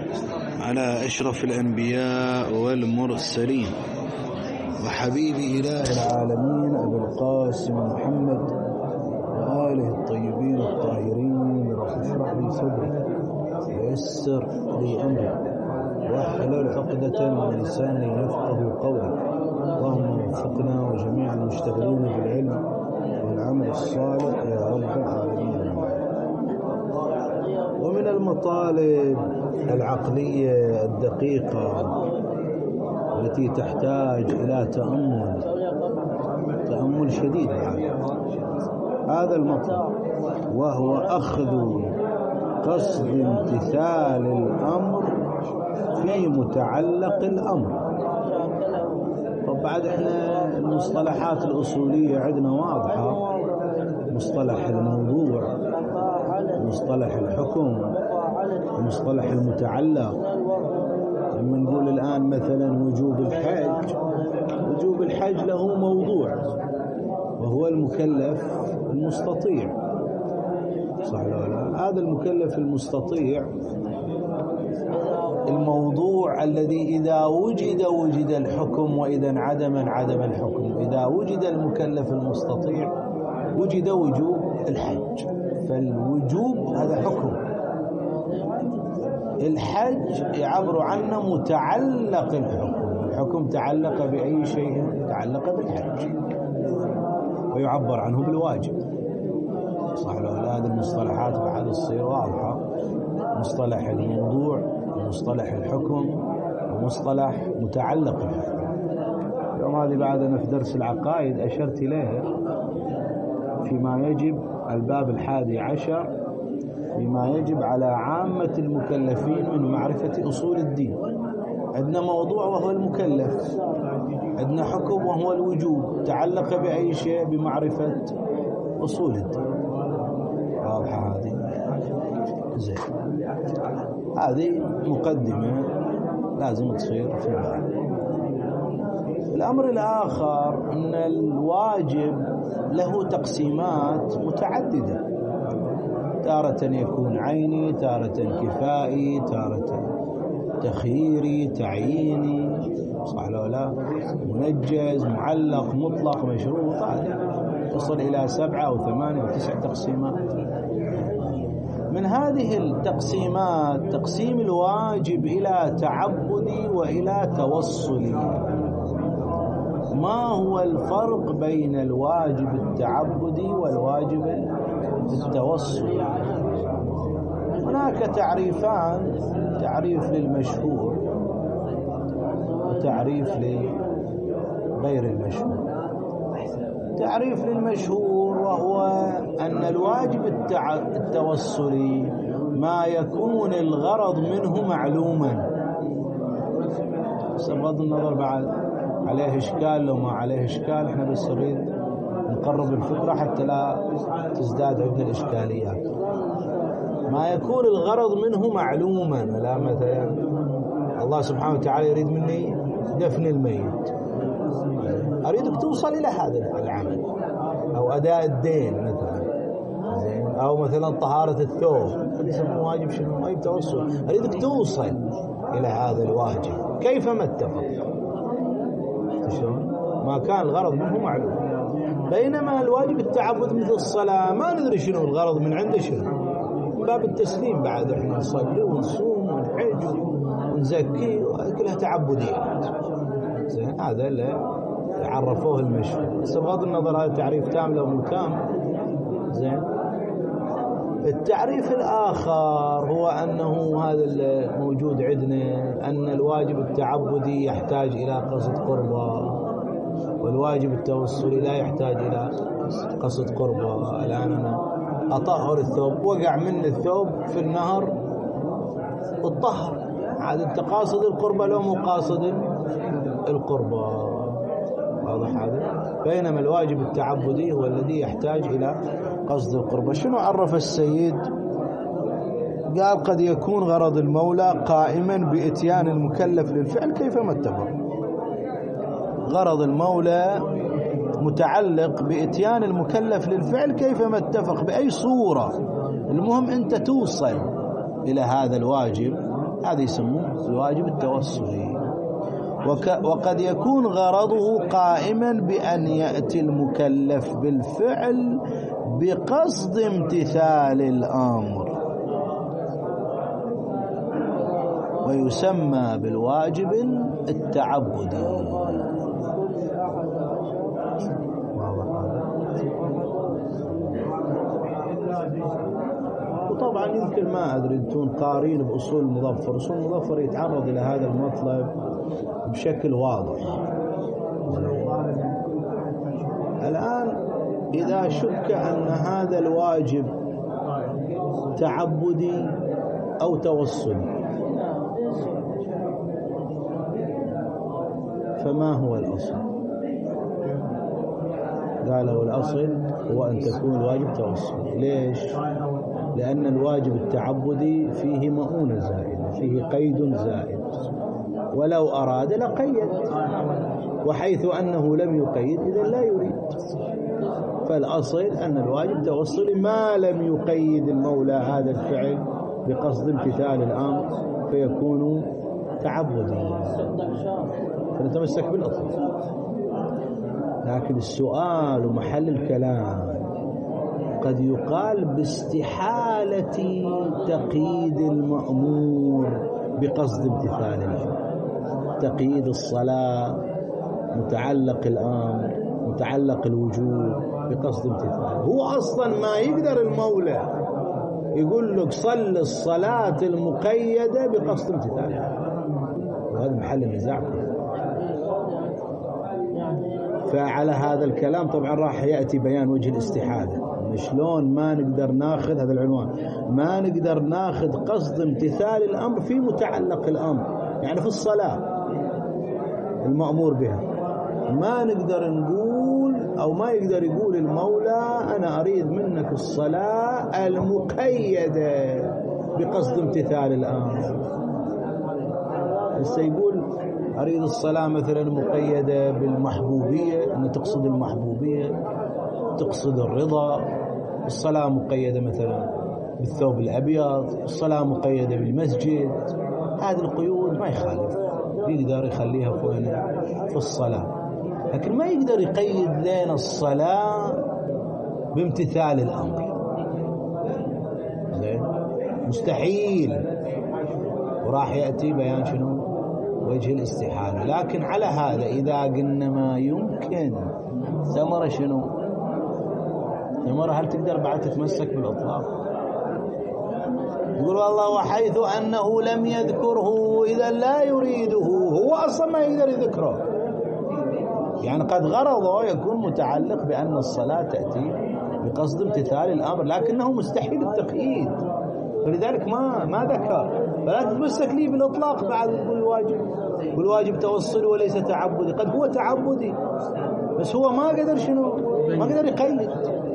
على أشرف الأنبياء والمرسلين وحبيب إله العالمين أبي القاسم محمد وآله الطيبين الطاهرين. رب اشرح لي صدري ويسر لي أمري واحلل عقدة من لساني يفقه قولي. اللهم وفقنا وجميع المشتغلين بالعلم والعمل الصالح يا رب العالمين. ومن المطالب العقلية الدقيقة التي تحتاج إلى تأمل شديد هذا المطلب، وهو أخذ قصد امتثال الأمر في متعلق الأمر. وبعد احنا المصطلحات الأصولية عندنا واضحة، مصطلح الموضوع، مصطلح الحكم، مصطلح المتعلق. لما نقول الآن مثلا وجوب الحج له موضوع وهو المكلف المستطيع، صح ولا لا؟ هذا المكلف المستطيع الموضوع الذي إذا وجد الحكم، وإذا انعدم الحكم. إذا وجد المكلف المستطيع وجد وجوب الحج، فالوجوب هذا حكم. الحج يعبر عنه متعلق الحكم تعلق بأي شيء؟ تعلق بالحج، ويعبر عنه بالواجب، صح ولا لا؟ هذه المصطلحات بعد تصير واضحة، مصطلح الموضوع ومصطلح الحكم ومصطلح متعلق الحكم. اليوم هذه بعدنا في درس العقائد أشرت إليها فيما يجب، الباب 11 فيما يجب على عامة المكلفين من معرفة أصول الدين. عندنا موضوع وهو المكلف، عندنا حكم وهو الوجوب، تعلق بأي شيء؟ بمعرفة أصول الدين. واضحة هذه؟ زين، هذه مقدمة لازم تصير في بالك. الأمر الآخر أن الواجب له تقسيمات متعددة، تارة يكون عيني، تارة كفائي، تارة تخييري، تعييني، صح ولا لا؟ منجز، معلق، مطلق، مشروط. تصل إلى 7 أو 8 أو 9 تقسيمات. من هذه التقسيمات تقسيم الواجب إلى تعبدي وإلى توصلي. ما هو الفرق بين الواجب التعبدي والواجب التوصلي؟ هناك تعريفان، تعريف للمشهور وتعريف لغير المشهور. تعريف للمشهور وهو أن الواجب التوصلي ما يكون الغرض منه معلوما. بغض النظر بعد عليه إشكال، لو ما عليه إشكال احنا بس نريد نقرب الفكرة حتى لا تزداد عندنا الإشكاليات. ما يكون الغرض منه معلوما، لا مثلا الله سبحانه وتعالى يريد مني دفن الميت، أريدك توصل إلى هذا العمل، أو أداء الدين مثلا، أو مثلا طهارة الثوب، يسمى واجب شنو؟ واجب توصل. أريدك توصل إلى هذا الواجب كيفما اتفق، شلون؟ ما كان الغرض منه معلوم. بينما الواجب التعبد مثل الصلاة ما ندري شنو الغرض من عنده، شنو من باب التسليم. بعد احنا نصلي ونصوم ونحج ونزكي، كلها تعبديات. زين، هذا اللي عرفوه المشهور. بس بغض النظر هذا تعريف تام لو مو تام. زين، التعريف الآخر هو أنه هذا الموجود عندنا، أن الواجب التعبدي يحتاج إلى قصد قربة، والواجب التوسلي لا يحتاج إلى قصد قربة. الآن أنا أطهر الثوب، وقع من الثوب في النهر الطهر، عاد أنت قاصد القربة لو مو قاصد القربة. واضح هذا؟ بينما الواجب التعبدي هو الذي يحتاج إلى قصد القربة. شنو عرف السيد؟ قال قد يكون غرض المولى قائما بإتيان المكلف للفعل كيفما اتفق. غرض المولى متعلق بإتيان المكلف للفعل كيفما اتفق، بأي صورة. المهم أنت توصل إلى هذا الواجب هذا يسموه الواجب التوسلي. وقد يكون غرضه قائما بأن يأتي المكلف بالفعل بقصد امتثال الأمر، ويسمى بالواجب التعبدي. وطبعا يمكن ما أدري أنتم قارين بأصول المظفر، أصول المظفر يتعرض إلى هذا المطلب بشكل واضح. الآن إذا شك أن هذا الواجب تعبدي أو توسلي، فما هو الأصل؟ قالوا الأصل هو أن تكون الواجب توسلي. ليش؟ لأن الواجب التعبدي فيه مؤونة زائدة، فيه قيد زائد، ولو أراد لقيد، وحيث أنه لم يقيد إذا لا يريد. فالأصل أن الواجب توسلي ما لم يقيد المولى هذا الفعل بقصد امتثال الأمر فيكون تعبدي، فنتمسك بالأصل. لكن السؤال ومحل الكلام قد يقال باستحالة تقييد المأمور بقصد امتثال الأمر. تقييد الصلاة متعلق الأمر، متعلق الوجوب بقصد امتثال. هو أصلا ما يقدر المولى يقول لك صل الصلاة المقيدة بقصد امتثال، وهذا محل النزاع. فعلى هذا الكلام طبعا راح يأتي بيان وجه الاستحالة. شلون ما نقدر ناخذ هذا العنوان، ما نقدر ناخذ قصد امتثال الأمر في متعلق الأمر، يعني في الصلاة المأمور بها ما نقدر نقول أو ما يقدر يقول المولى أنا أريد منك الصلاة المقيدة بقصد امتثال الأمر. سيقول أريد الصلاة مثلا مقيدة بالمحبوبية، أن تقصد المحبوبية، تقصد الرضا. الصلاة مقيدة مثلا بالثوب الأبيض، الصلاة مقيدة بالمسجد. هذه القيود ما يخالف، يقدر يخليها في الصلاة، لكن ما يقدر يقيد لنا الصلاة بامتثال الأمر. زين، مستحيل. وراح يأتي بيان شنو؟ وجه الاستحالة. لكن على هذا إذا قلنا ما يمكن، ثمرة شنو؟ ثمرة هل تقدر بعد تتمسك بالإطلاق؟ يقول والله وحيث أنه لم يذكره إذا لا يريده، هو أصلا ما يقدر يذكره، يعني قد غرضه يكون متعلق بأن الصلاة تأتي بقصد امتثال الأمر، لكنه مستحيل التقييد، فلذلك ما ذكر. فلا تتمسك لي بالإطلاق بعد الواجب، والواجب توصل وليس تعبدي. قد هو تعبدي بس هو ما قدر شنو؟ ما قدر يقيد.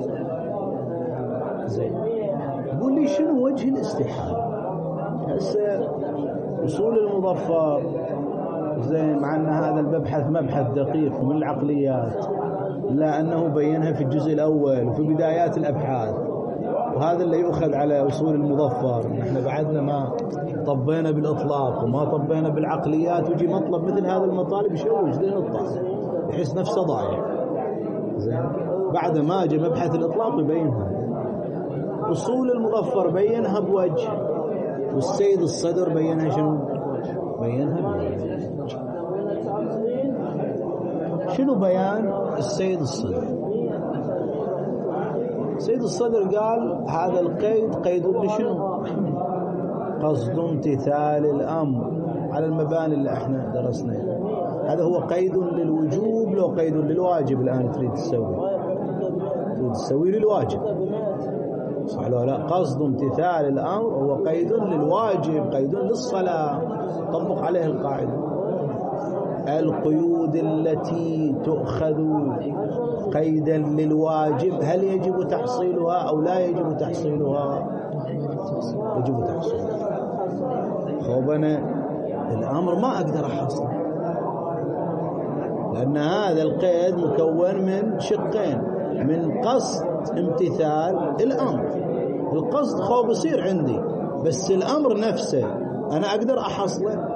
زين، يقول لي شنو وجه الاستحالة؟ هسه أصول المظفر زين، مع أن هذا مبحث دقيق من العقليات، لا أنه بينها في الجزء الأول وفي بدايات الأبحاث، وهذا اللي يؤخذ على أصول المظفر. نحن بعدنا ما طبينا بالإطلاق وما طبينا بالعقليات، ويجي مطلب مثل هذا المطالب يشوش ذهن الطالب يحس نفسه ضايع. زين، بعد ما جاء مبحث الإطلاق يبينها. أصول المظفر بينها بوجه، والسيد الصدر بينها شنو؟ بينها بوجه. شنو بيان السيد الصدر؟ السيد الصدر قال هذا القيد قيد لشنو؟ قصد امتثال الأمر على المباني اللي احنا درسناها. هذا هو قيد للوجوب لو قيد للواجب. الآن تريد تسوي للواجب، صح ولا لا؟ قصد امتثال الأمر هو قيد للواجب، قيد للصلاة، طبق عليه القاعدة. القيود التي تؤخذ قيدا للواجب هل يجب تحصيلها أو لا يجب تحصيلها؟ يجب تحصيلها. خوبنا الأمر ما أقدر أحصل، لأن هذا القيد مكون من شقين، من قصد امتثال الأمر. القصد خوب يصير عندي، بس الأمر نفسه أنا أقدر أحصله.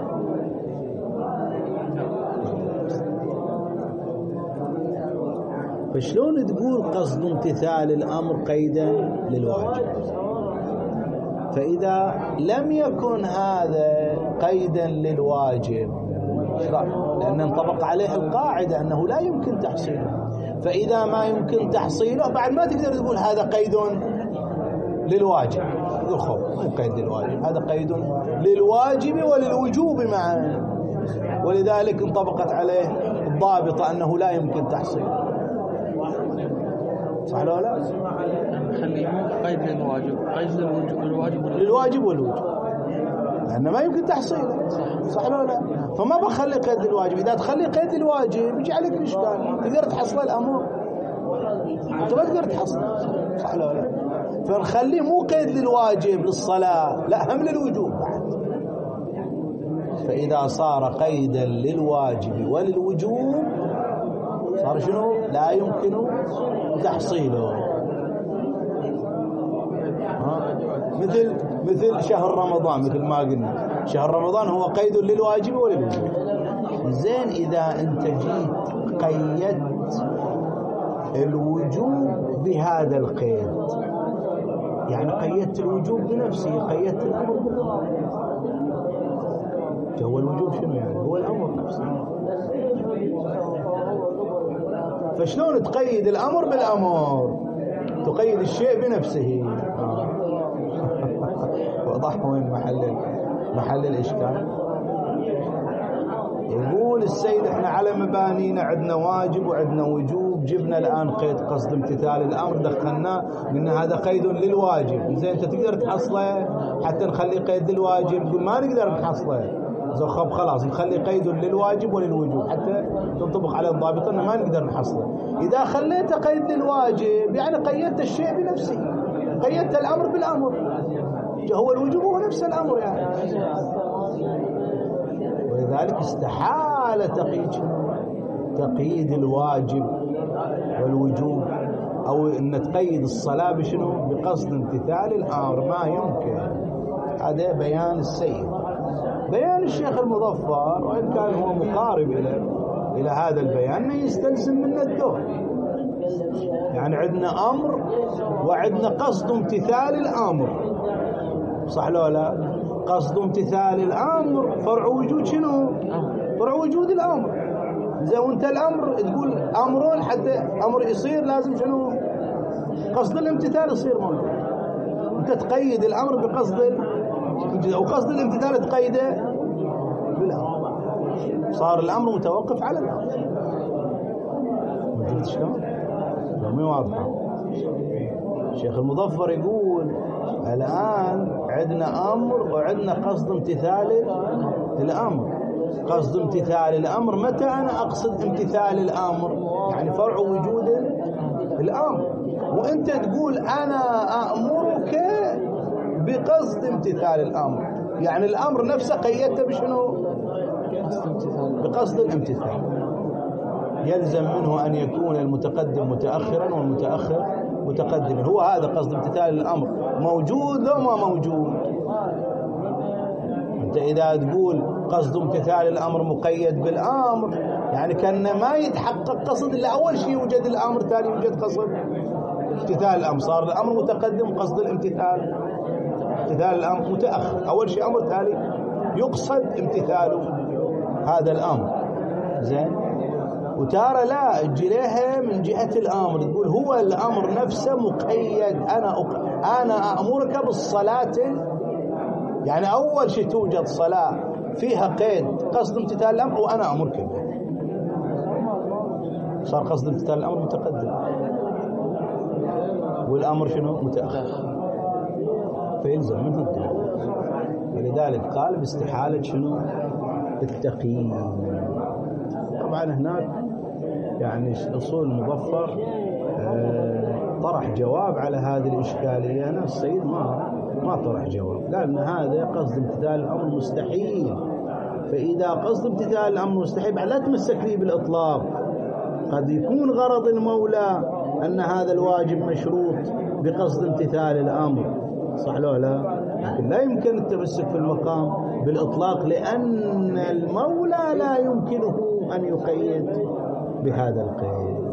فشلون تقول قصد امتثال الأمر قيدا للواجب؟ فإذا لم يكن هذا قيدا للواجب لأن انطبق عليه القاعدة أنه لا يمكن تحصيله، فإذا ما يمكن تحصيله بعد ما تقدر تقول هذا قيد للواجب. تقول خب ما قيد للواجب، هذا قيد للواجب وللوجوب معا، ولذلك انطبقت عليه الضابطة أنه لا يمكن تحصيله. صح ولا لا؟ خليه قيد للواجب، قيد للواجب والوجوب، لأنه ما يمكن تحصيله. صح ولا لا؟ فما بخلي قيد للواجب. إذا تخلي قيد للواجب يجي عليك الإشكال، تقدر تحصل الأمر، أنت ما تقدر تحصله. صح ولا لا؟ فنخليه مو قيد للواجب للصلاة، لا هم للوجوب بعد. فإذا صار قيدا للواجب وللوجوب صار شنو؟ لا يمكن تحصيله. مثل شهر رمضان، مثل ما قلنا شهر رمضان هو قيد للواجب وللوجوب. زين إذا أنت جيت قيدت الوجوب بهذا القيد، يعني قيدت الوجوب بنفسه، قيدت الأمر بالأمر. هو الوجوب شنو يعني؟ هو الأمر نفسه. فشلون تقيد الأمر بالأمر؟ تقيد الشيء بنفسه. وضح وين محل الإشكال. يقول السيد احنا على مبانينا عندنا واجب وعندنا وجوب، جبنا الآن قيد قصد امتثال الأمر دخلناه، قلنا هذا قيد للواجب. زين انت تقدر تحصله حتى نخلي قيد للواجب؟ يقول ما نقدر نحصله. زخب خلاص نخلي قيد للواجب وللوجوب حتى تنطبق على الضابط أنه ما نقدر نحصله. إذا خليت قيد للواجب يعني قيدت الشيء بنفسه، قيدت الأمر بالأمر. هو الوجوب هو نفس الأمر يعني. ولذلك استحال تقييد الواجب والوجوب، أو أن تقيد الصلاة بشنو؟ بقصد امتثال الأمر، ما يمكن. هذا بيان السيد. بيان الشيخ المظفر وإن كان هو مقارب إلى هذا البيان يستلزم منا الدور. يعني عندنا أمر وعندنا قصد امتثال الأمر. صح لو لا؟ قصد امتثال الأمر فرع وجود شنو؟ فرع وجود الأمر. إذا وانت الأمر تقول أمر حتى أمر يصير لازم شنو؟ قصد الامتثال يصير موجود. انت تقيد الأمر بقصد وقصد الامتثال تقيده بالأمر، صار الأمر متوقف على الأمر. ما شلون؟ مو واضحة. الشيخ المظفر يقول الآن عندنا أمر وعندنا قصد امتثال الأمر. قصد امتثال الأمر، متى أنا أقصد امتثال الأمر؟ يعني فرع وجود الأمر. وأنت تقول أنا أأمرك بقصد امتثال الأمر، يعني الأمر نفسه قيدته بشنو؟ بقصد الامتثال. يلزم منه أن يكون المتقدم متأخرا والمتأخر متقدما. هو هذا قصد امتثال الأمر موجود لو ما موجود. أنت إذا تقول قصد امتثال الأمر مقيد بالأمر يعني كان ما يتحقق قصد إلا أول شيء يوجد الأمر، تالي يوجد قصد امتثال الأمر. صار الأمر متقدم قصد الامتثال، امتثال الأمر متأخر. أول شيء أمر تالي يقصد امتثاله هذا الأمر. زين. وتارى لا تجي لها من جهة الأمر تقول هو الأمر نفسه مقيد. أنا أأمرك بالصلاة، يعني أول شيء توجد صلاة فيها قيد قصد امتثال الأمر وأنا أمرك به، صار قصد امتثال الأمر متقدم والأمر شنو؟ متأخر. فيلزم منه الدليل. ولذلك قال باستحالة شنو؟ التقييد. طبعا هناك يعني أصول المظفر طرح جواب على هذه الإشكالية. أنا السيد ما طرح جواب، قال أن هذا قصد امتثال الأمر مستحيل. فإذا قصد امتثال الأمر مستحيل لا تمسك لي بالإطلاق. قد يكون غرض المولى أن هذا الواجب مشروط بقصد امتثال الأمر. صح لو لا؟ لكن لا يمكن التمسك في المقام بالإطلاق، لأن المولى لا يمكنه أن يقيد بهذا القيد.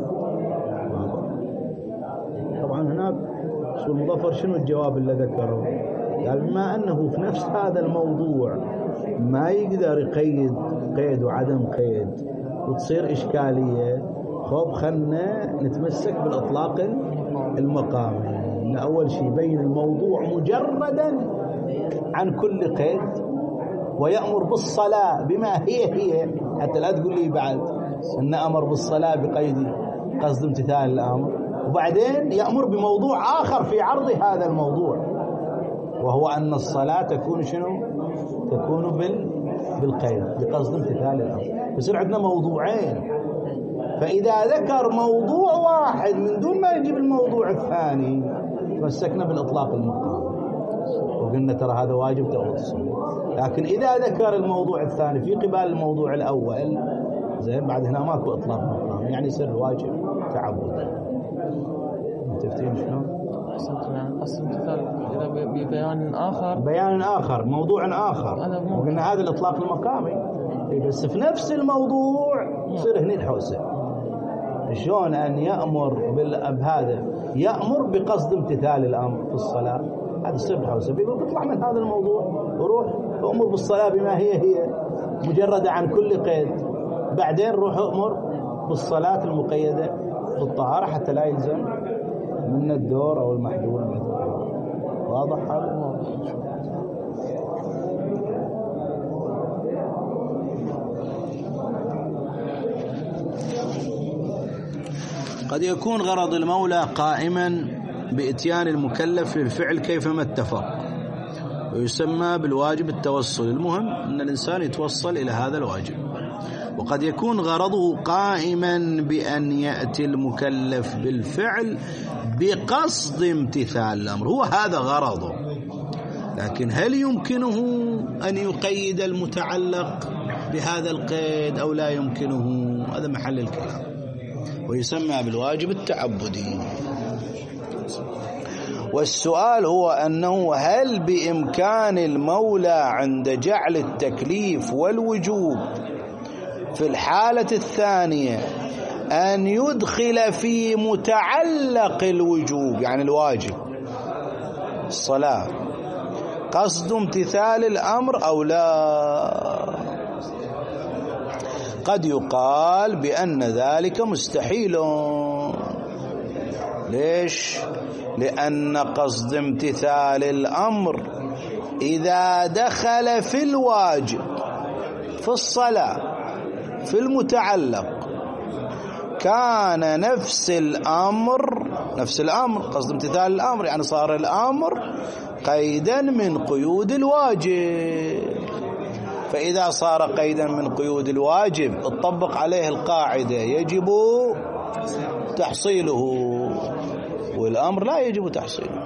طبعا هناك شو المظفر شنو الجواب اللي ذكره؟ قال بما أنه في نفس هذا الموضوع ما يقدر يقيد قيد وعدم قيد وتصير إشكالية، خب خلنا نتمسك بالإطلاق المقامي. أول شيء بين الموضوع مجردا عن كل قيد، ويأمر بالصلاة بما هي حتى لا تقول لي بعد أن أمر بالصلاة بقيد قصد امتثال الأمر، وبعدين يأمر بموضوع آخر في عرض هذا الموضوع، وهو أن الصلاة تكون شنو؟ تكون بالقيد بقصد امتثال الأمر. فصير عندنا موضوعين، فإذا ذكر موضوع واحد من دون ما يجيب الموضوع الثاني مسكنا بالإطلاق المقام وقلنا ترى هذا واجب توصل. لكن إذا ذكر الموضوع الثاني في قبال الموضوع الأول زين، بعد هنا ماكو إطلاق مقام، يعني يصير واجب تعبد. تفتين شلون؟ أصل مثال إذا ببيان آخر، بيان آخر، موضوع آخر، وقلنا هذا الإطلاق المقامي. بس في نفس الموضوع يصير هني الحوسة. شلون أن يأمر بهذا، يأمر بقصد امتثال الأمر في الصلاة، هذا يصير الحوسة. بيطلع من هذا الموضوع وروح أمر بالصلاة بما هي مجردة عن كل قيد، بعدين روح أمر بالصلاة المقيدة بالطهارة حتى لا يلزم من الدور أو المحدود. واضح هذا؟ قد يكون غرض المولى قائما بإتيان المكلف للفعل كيفما اتفق، ويسمى بالواجب التوصل. المهم أن الإنسان يتوصل إلى هذا الواجب. وقد يكون غرضه قائما بأن يأتي المكلف بالفعل بقصد امتثال الأمر، هو هذا غرضه. لكن هل يمكنه أن يقيد المتعلق بهذا القيد أو لا يمكنه؟ هذا محل الكلام، ويسمى بالواجب التعبدي. والسؤال هو أنه هل بإمكان المولى عند جعل التكليف والوجوب في الحالة الثانية أن يدخل في متعلق الوجوب، يعني الواجب الصلاة، قصد امتثال الأمر أو لا؟ قد يقال بأن ذلك مستحيل. ليش؟ لأن قصد امتثال الأمر إذا دخل في الواجب في الصلاة في المتعلق كان نفس الأمر قصد امتثال الأمر، يعني صار الأمر قيدا من قيود الواجب. فإذا صار قيدا من قيود الواجب تطبق عليه القاعدة يجب تحصيله، والأمر لا يجب تحصيله.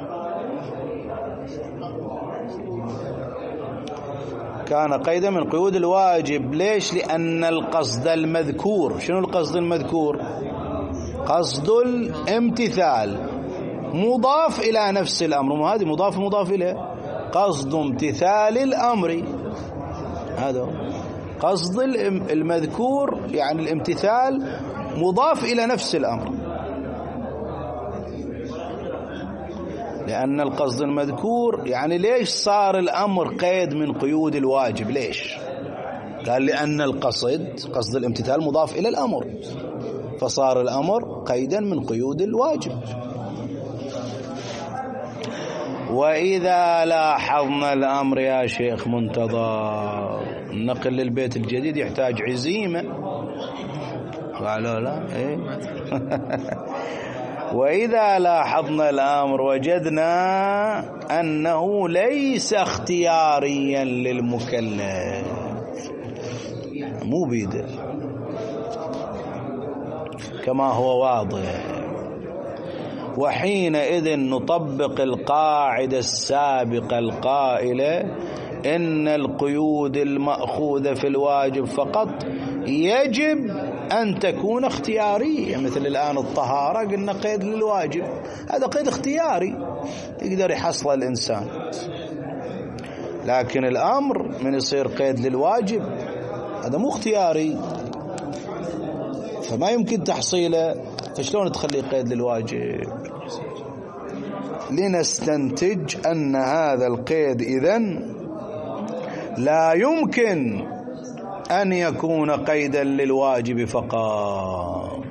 كان قيدا من قيود الواجب. ليش؟ لأن القصد المذكور، شنو القصد المذكور؟ قصد الامتثال مضاف إلى نفس الأمر، وهذه مضاف إليه، قصد امتثال الأمر، هذا قصد المذكور، يعني الامتثال مضاف إلى نفس الأمر. لأن القصد المذكور، يعني ليش صار الأمر قيد من قيود الواجب؟ ليش؟ قال لأن قصد الامتثال مضاف إلى الأمر، فصار الأمر قيدا من قيود الواجب. وإذا لاحظنا الأمر يا شيخ منتظر، النقل للبيت الجديد يحتاج عزيمة، قالوا لا إيه؟ وإذا لاحظنا الأمر وجدنا أنه ليس اختياريا للمكلف، مو بيده كما هو واضح، وحينئذ نطبق القاعدة السابقة القائلة إن القيود المأخوذة في الواجب فقط يجب أن تكون اختيارية. مثل الآن الطهارة قلنا قيد للواجب، هذا قيد اختياري يقدر يحصل الإنسان. لكن الأمر من يصير قيد للواجب هذا مو اختياري، فما يمكن تحصيله، فشلون تخليه قيد للواجب؟ لنستنتج أن هذا القيد إذن لا يمكن أن يكون قيدا للواجب فقط،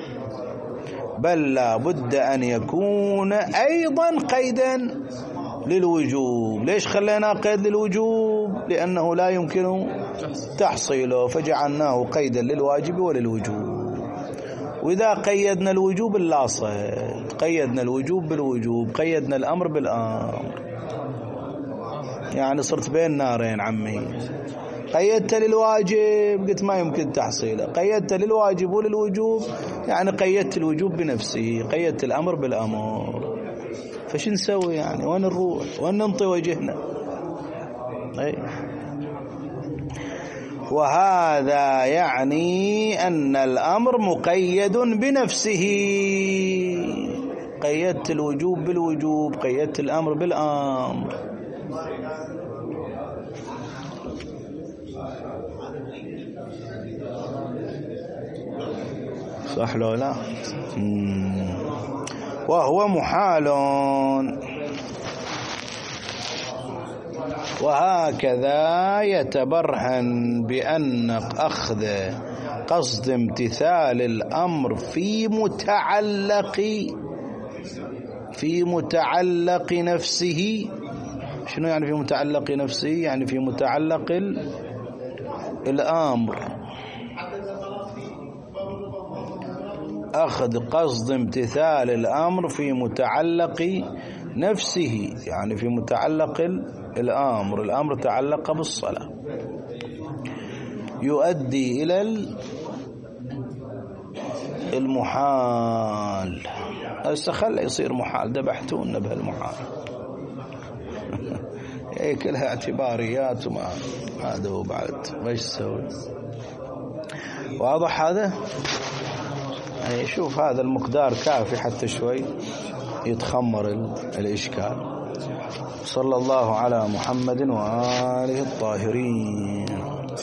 بل لا بد أن يكون أيضا قيدا للوجوب. ليش خلينا قيد للوجوب؟ لأنه لا يمكن تحصيله، فجعلناه قيدا للواجب وللوجوب. وإذا قيدنا الوجوب اللاصق، قيدنا الوجوب بالوجوب، قيدنا الأمر بالأمر، يعني صرت بين نارين عمي. قيدت للواجب قلت ما يمكن تحصيله، قيدت للواجب وللوجوب يعني قيدت الوجوب بنفسه، قيدت الأمر بالأمر. فش نسوي يعني؟ وين نروح؟ وين ننطي وجهنا؟ وهذا يعني أن الأمر مقيد بنفسه، قيدت الوجوب بالوجوب، قيدت الأمر بالأمر. صح لو لا؟ وهو محال. وهكذا يتبرهن بأن أخذ قصد امتثال الأمر في متعلق نفسه. شنو يعني في متعلق نفسه؟ يعني في متعلق الأمر. أخذ قصد امتثال الأمر في متعلق نفسه، يعني في متعلق الأمر. الأمر تعلق بالصلاة، يؤدي إلى المحال. هسه خلى يصير محال، ذبحتونا بهالمحال. هي كلها اعتباريات وما هذا هو بعد ايش تسوي. واضح هذا؟ شوف هذا المقدار كافي حتى شوي يتخمر الإشكال. صلى الله على محمد وآله الطاهرين.